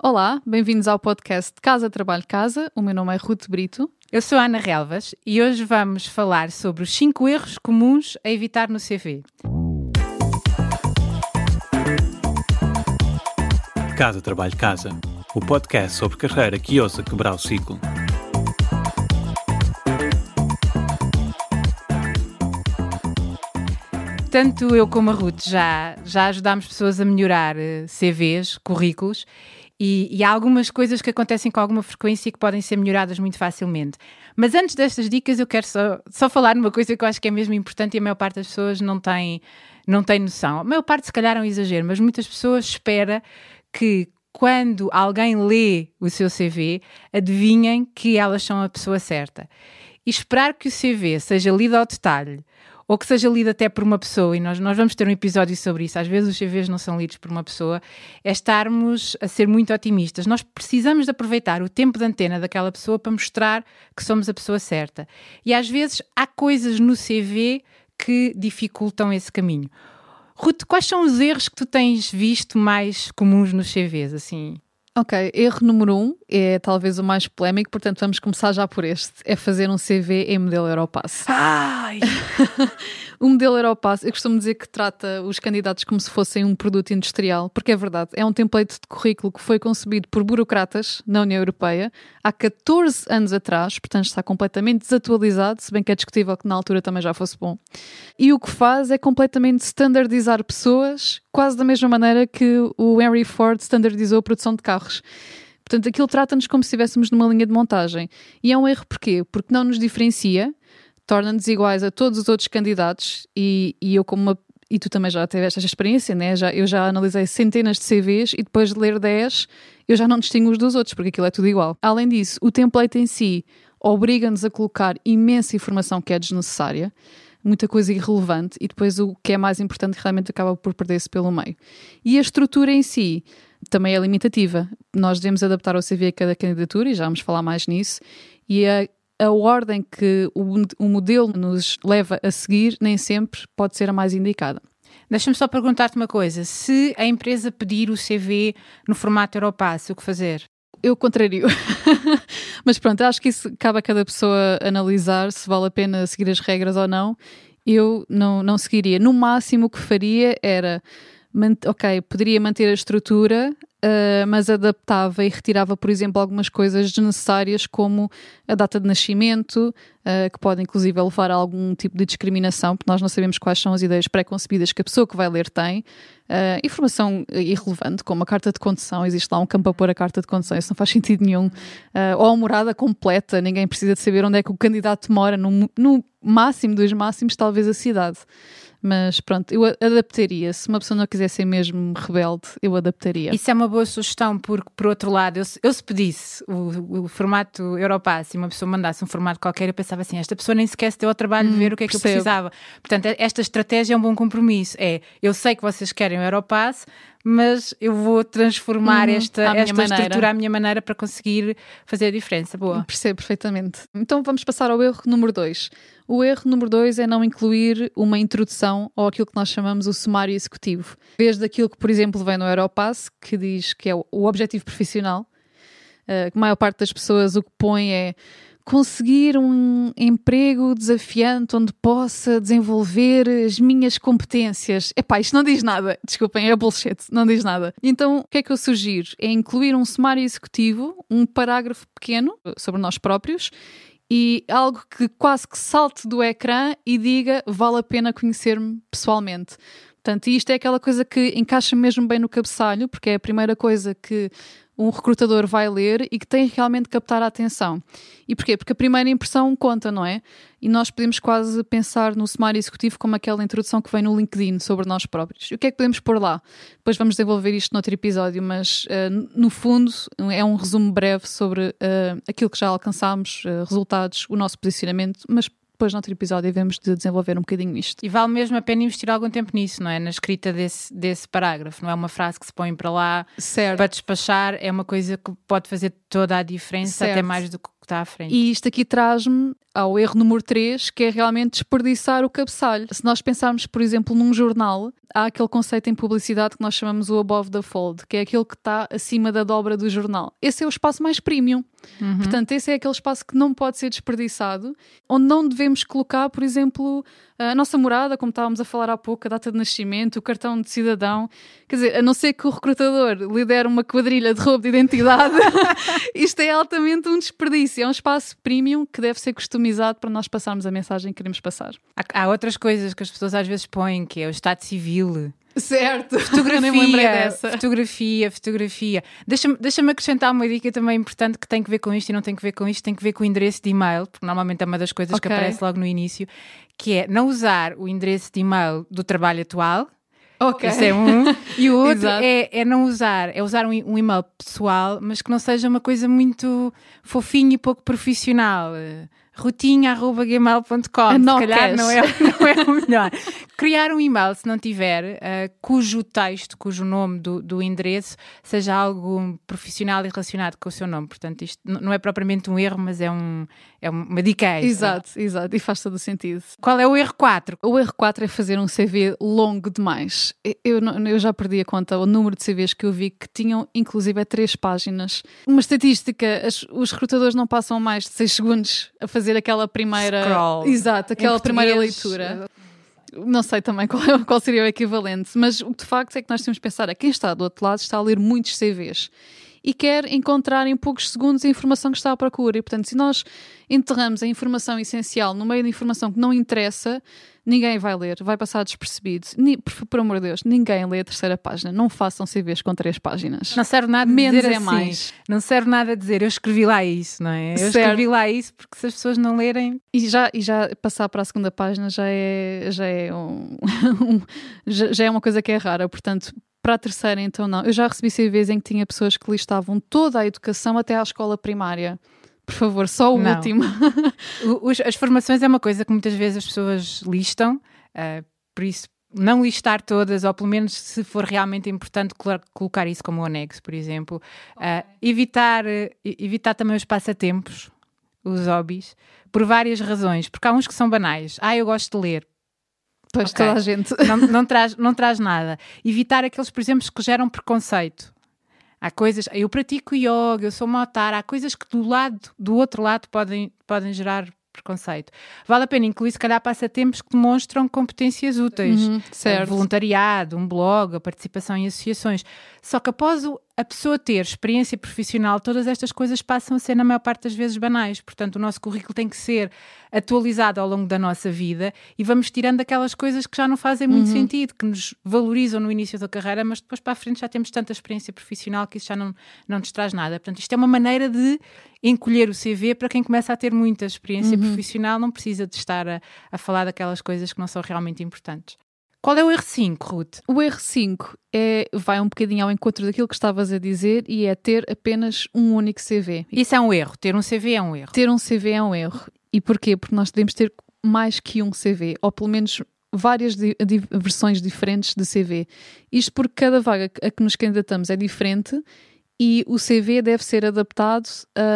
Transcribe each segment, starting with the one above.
Olá, bem-vindos ao podcast Casa Trabalho Casa. O meu nome é Ruth Brito. Eu sou a Ana Relvas e hoje vamos falar sobre os 5 erros comuns a evitar no CV. Casa Trabalho Casa, o podcast sobre carreira que ousa quebrar o ciclo. Tanto eu como a Ruth já ajudámos pessoas a melhorar CVs, currículos, e há algumas coisas que acontecem com alguma frequência e que podem ser melhoradas muito facilmente. Mas antes destas dicas eu quero só falar numa coisa que eu acho que é mesmo importante e a maior parte das pessoas não tem noção. A maior parte se calhar é um exagero, mas muitas pessoas esperam que quando alguém lê o seu CV, adivinhem que elas são a pessoa certa. E esperar que o CV seja lido ao detalhe, ou que seja lido até por uma pessoa, e nós vamos ter um episódio sobre isso, às vezes os CVs não são lidos por uma pessoa, é estarmos a ser muito otimistas. Nós precisamos de aproveitar o tempo de antena daquela pessoa para mostrar que somos a pessoa certa. E às vezes há coisas no CV que dificultam esse caminho. Ruth, quais são os erros que tu tens visto mais comuns nos CVs, assim? Ok, erro número 1 é talvez o mais polémico, portanto vamos começar já por este. É fazer um CV em modelo Europass. Ai! O modelo Europass, eu costumo dizer que trata os candidatos como se fossem um produto industrial, porque é verdade, é um template de currículo que foi concebido por burocratas na União Europeia há 14 anos atrás, portanto está completamente desatualizado, se bem que é discutível que na altura também já fosse bom. E o que faz é completamente standardizar pessoas, quase da mesma maneira que o Henry Ford standardizou a produção de carros. Portanto, aquilo trata-nos como se estivéssemos numa linha de montagem. E é um erro porquê? Porque não nos diferencia, torna-nos iguais a todos os outros candidatos e tu também já tiveste esta experiência, né? Eu já analisei centenas de CVs e depois de ler 10 eu já não distingo os dos outros porque aquilo é tudo igual. Além disso, o template em si obriga-nos a colocar imensa informação que é desnecessária, muita coisa irrelevante e depois o que é mais importante realmente acaba por perder-se pelo meio. E a estrutura em si também é limitativa. Nós devemos adaptar o CV a cada candidatura e já vamos falar mais nisso. E a ordem que o modelo nos leva a seguir nem sempre pode ser a mais indicada. Deixa-me só perguntar-te uma coisa. Se a empresa pedir o CV no formato Europass, o que fazer? Eu contrario. Mas pronto, acho que isso cabe a cada pessoa analisar se vale a pena seguir as regras ou não. Eu não seguiria. No máximo o que faria era, poderia manter a estrutura, mas adaptava e retirava, por exemplo, algumas coisas desnecessárias como a data de nascimento, que pode inclusive levar a algum tipo de discriminação, porque nós não sabemos quais são as ideias pré-concebidas que a pessoa que vai ler tem. Informação irrelevante, como a carta de condução, existe lá um campo a pôr a carta de condução, isso não faz sentido nenhum. Ou a morada completa, ninguém precisa de saber onde é que o candidato mora, no máximo dos máximos, talvez a cidade. Mas pronto, eu adaptaria. Se uma pessoa não quiser ser mesmo rebelde, eu adaptaria. Isso é uma boa sugestão, porque, por outro lado, eu se pedisse o formato Europass e uma pessoa mandasse um formato qualquer, eu pensava assim, esta pessoa nem sequer se deu ao trabalho de ver o que é que eu precisava. Portanto, esta estratégia é um bom compromisso. Eu sei que vocês querem o Europass, mas eu vou transformar esta estrutura à minha maneira para conseguir fazer a diferença. Boa. Percebo perfeitamente. Então vamos passar ao erro número 2. O erro número 2 é não incluir uma introdução ou aquilo que nós chamamos o sumário executivo. Em vez daquilo que, por exemplo, vem no Europass, que diz que é o objetivo profissional, a maior parte das pessoas o que põe é conseguir um emprego desafiante onde possa desenvolver as minhas competências. Isto não diz nada. Desculpem, é bullshit. Não diz nada. Então, o que é que eu sugiro? É incluir um sumário executivo, um parágrafo pequeno sobre nós próprios e algo que quase que salte do ecrã e diga vale a pena conhecer-me pessoalmente. Portanto, isto é aquela coisa que encaixa mesmo bem no cabeçalho, porque é a primeira coisa que um recrutador vai ler e que tem realmente que captar a atenção. E porquê? Porque a primeira impressão conta, não é? E nós podemos quase pensar no sumário executivo como aquela introdução que vem no LinkedIn sobre nós próprios. E o que é que podemos pôr lá? Depois vamos desenvolver isto noutro episódio, mas no fundo é um resumo breve sobre aquilo que já alcançámos, resultados, o nosso posicionamento, mas depois noutro episódio devemos de desenvolver um bocadinho isto. E vale mesmo a pena investir algum tempo nisso, não é? Na escrita desse parágrafo. Não é uma frase que se põe para lá para despachar, é uma coisa que pode fazer toda a diferença, até mais do que que está à frente. E isto aqui traz-me ao erro número 3, que é realmente desperdiçar o cabeçalho. Se nós pensarmos, por exemplo, num jornal, há aquele conceito em publicidade que nós chamamos o above the fold, que é aquele que está acima da dobra do jornal. Esse é o espaço mais premium. Portanto, esse é aquele espaço que não pode ser desperdiçado, onde não devemos colocar, por exemplo, a nossa morada, como estávamos a falar há pouco, a data de nascimento, o cartão de cidadão. Quer dizer, a não ser que o recrutador lidere uma quadrilha de roubo de identidade, isto é altamente um desperdício. É um espaço premium que deve ser customizado para nós passarmos a mensagem que queremos passar. Há outras coisas que as pessoas às vezes põem, que é o estado civil. Certo, fotografia. Deixa-me acrescentar uma dica também importante que tem que ver com isto e não tem que ver com isto, tem que ver com o endereço de e-mail, porque normalmente é uma das coisas que aparece logo no início, que é não usar o endereço de e-mail do trabalho atual. Isso é um. E o outro é não usar, é usar um e-mail pessoal, mas que não seja uma coisa muito fofinha e pouco profissional. Rutinha@gmail.com, se calhar não é o melhor. Criar um e-mail, se não tiver, cujo texto, cujo nome do endereço seja algo profissional e relacionado com o seu nome. Portanto, isto não é propriamente um erro, mas é uma dica extra. Exato, e faz todo o sentido. Qual é o erro 4? O erro 4 é fazer um CV longo demais. Eu já perdi a conta, o número de CVs que eu vi que tinham, inclusive, 3 páginas. Uma estatística, os recrutadores não passam mais de 6 segundos a fazer aquela primeira... Scroll. Exato, aquela primeira leitura. Não sei também qual seria o equivalente, mas o que de facto é que nós temos de pensar quem está do outro lado está a ler muitos CVs e quer encontrar em poucos segundos a informação que está à procura. E, portanto, se nós enterramos a informação essencial no meio da informação que não interessa, ninguém vai ler, vai passar despercebido. Por amor de Deus, ninguém lê a 3ª página. Não façam CVs com 3 páginas. Não serve nada menos dizer é assim. mais. Não serve nada dizer, eu escrevi lá isso, não é? Eu escrevi lá isso porque se as pessoas não lerem... E já passar para a 2ª página já é uma coisa que é rara, portanto... Para a 3ª, então não. Eu já recebi CVs em que tinha pessoas que listavam toda a educação até à escola primária. Por favor, só o último. As formações é uma coisa que muitas vezes as pessoas listam, por isso não listar todas, ou pelo menos se for realmente importante colocar isso como um anexo, por exemplo. Evitar também os passatempos, os hobbies, por várias razões. Porque há uns que são banais. Eu gosto de ler. Pois, toda a gente. Não traz nada. Evitar aqueles, por exemplo, que geram preconceito. Há coisas... Eu pratico yoga, eu sou uma otária. Há coisas que do outro lado podem preconceito. preconceito. Vale a pena incluir, se calhar, passatempos que demonstram competências úteis. Certo. Voluntariado, um blog, a participação em associações. Só que após a pessoa ter experiência profissional, todas estas coisas passam a ser, na maior parte das vezes, banais. Portanto, o nosso currículo tem que ser atualizado ao longo da nossa vida e vamos tirando aquelas coisas que já não fazem muito sentido, que nos valorizam no início da carreira, mas depois para a frente já temos tanta experiência profissional que isso já não nos traz nada. Portanto, isto é uma maneira de encolher o CV para quem começa a ter muita experiência profissional, não precisa de estar a falar daquelas coisas que não são realmente importantes. Qual é o erro 5, Ruth? O erro 5 vai um bocadinho ao encontro daquilo que estavas a dizer e é ter apenas um único CV. Isso é um erro. Ter um CV é um erro. Ter um CV é um erro. E porquê? Porque nós devemos ter mais que um CV, ou pelo menos várias versões diferentes de CV. Isto porque cada vaga a que nos candidatamos é diferente e o CV deve ser adaptado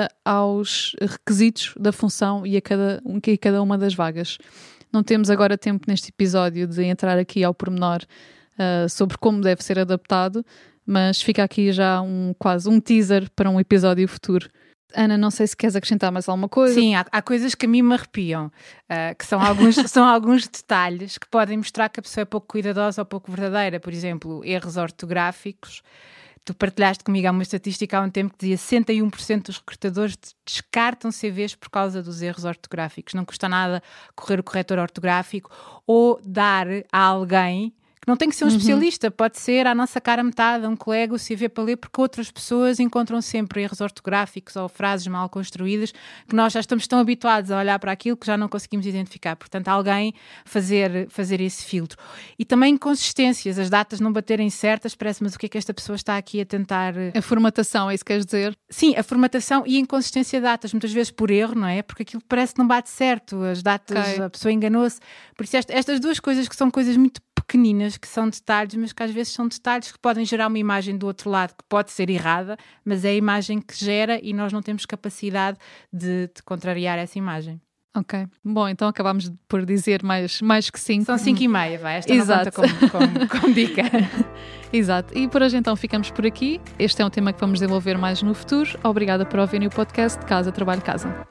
aos requisitos da função e a cada uma das vagas. Não temos agora tempo neste episódio de entrar aqui ao pormenor sobre como deve ser adaptado, mas fica aqui já quase um teaser para um episódio futuro. Ana, não sei se queres acrescentar mais alguma coisa. Sim, há coisas que a mim me arrepiam, que são alguns detalhes que podem mostrar que a pessoa é pouco cuidadosa ou pouco verdadeira. Por exemplo, erros ortográficos. Tu partilhaste comigo há uma estatística há um tempo que dizia 61% dos recrutadores descartam CVs por causa dos erros ortográficos. Não custa nada correr o corretor ortográfico ou dar a alguém, que não tem que ser um especialista, pode ser à nossa cara metade, um colega, o CV para ler, porque outras pessoas encontram sempre erros ortográficos ou frases mal construídas que nós já estamos tão habituados a olhar para aquilo que já não conseguimos identificar. Portanto, alguém fazer esse filtro. E também inconsistências, as datas não baterem certas, parece, mas o que é que esta pessoa está aqui a tentar... A formatação, é isso que queres dizer? Sim, a formatação e a inconsistência de datas, muitas vezes por erro, não é? Porque aquilo parece que não bate certo, as datas, a pessoa enganou-se. Por isso estas duas coisas que são coisas muito pequeninas, que são detalhes, mas que às vezes são detalhes que podem gerar uma imagem do outro lado que pode ser errada, mas é a imagem que gera e nós não temos capacidade de contrariar essa imagem. Ok. Bom, então acabámos por dizer mais que 5. São 5,5, vai. Esta não conta como dica. Exato. E por hoje então ficamos por aqui. Este é um tema que vamos desenvolver mais no futuro. Obrigada por ouvirem o podcast Casa, Trabalho, Casa.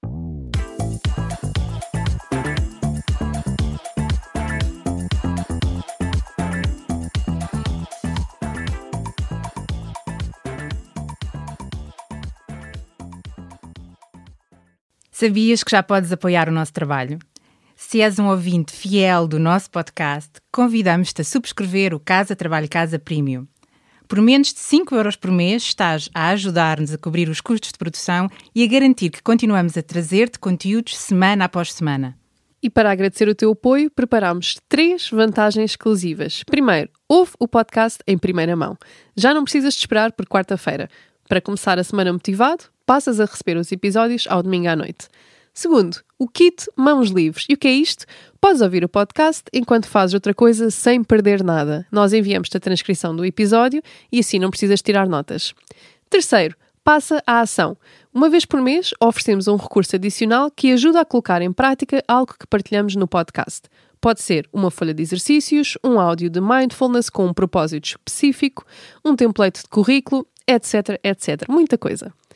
Sabias que já podes apoiar o nosso trabalho? Se és um ouvinte fiel do nosso podcast, convidamos-te a subscrever o Casa Trabalho Casa Premium. Por menos de 5€ por mês estás a ajudar-nos a cobrir os custos de produção e a garantir que continuamos a trazer-te conteúdos semana após semana. E para agradecer o teu apoio, preparámos 3 vantagens exclusivas. Primeiro, ouve o podcast em primeira mão. Já não precisas de esperar por quarta-feira. Para começar a semana motivado, passas a receber os episódios ao domingo à noite. Segundo, o kit Mãos Livres. E o que é isto? Podes ouvir o podcast enquanto fazes outra coisa sem perder nada. Nós enviamos-te a transcrição do episódio e assim não precisas tirar notas. Terceiro, passa à ação. Uma vez por mês oferecemos um recurso adicional que ajuda a colocar em prática algo que partilhamos no podcast. Pode ser uma folha de exercícios, um áudio de mindfulness com um propósito específico, um template de currículo, etc, etc. Muita coisa.